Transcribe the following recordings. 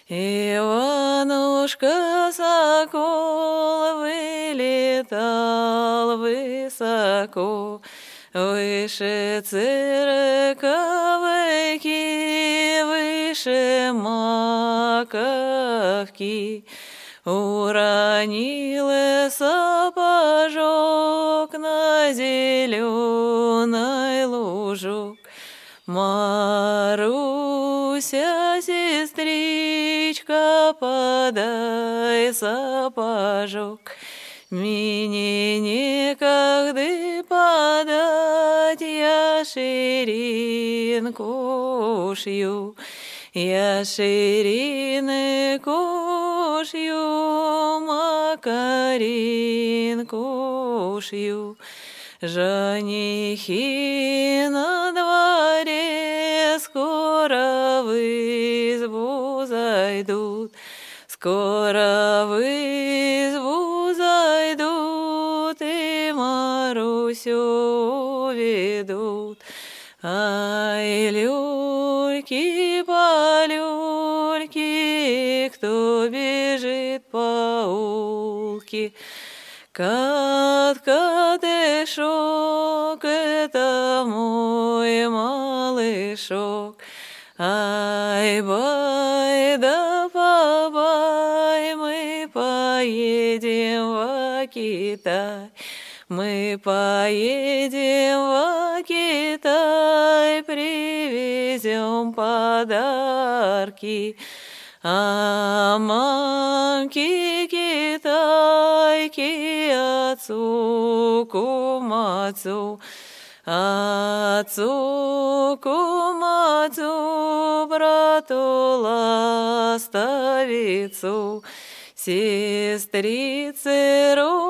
Иванушка сокол вылетал высоко, выше церковки, выше маковки. Уронил сапожок на зеленый лужок. Маруся, сестричка, подай сапожок. Мне некогда подать, я ширинку шью. Я ширинку шью, макаринку шью. Женихи на дворе скоро в избу зайдут, скоро в избу зайдут и Марусю ведут. Ай, люльки-полюльки, кто бежит по улке? Кат-катышок, это мой малышок. Ай, бай да побай, мы поедем в Китай. Мы поедем в Китай, привезем подарки. А мамки китайки отцу кумацу, отцу кумацу, брату ластовицу. Сестрицы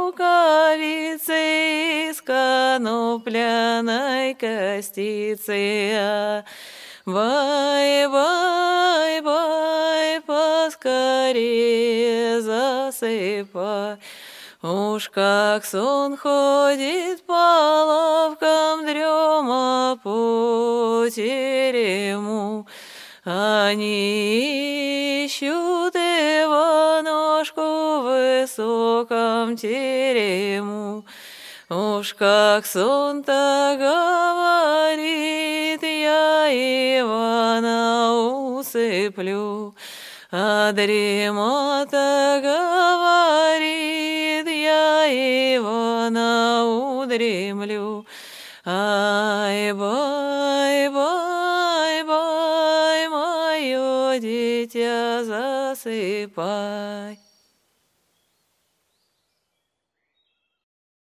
рукавицы из конопляной костицы. Бай, бай, бай, поскорее засыпай. Уж как сон ходит по лавкам, дрема по терему. Они ищут Иванушку в высоком терему. Уж как сон-то говорит, я Ивана усыплю, а дрема-то говорит, я Ивана удремлю. Ай, бай, бай, бай, мое дитя, засыпай.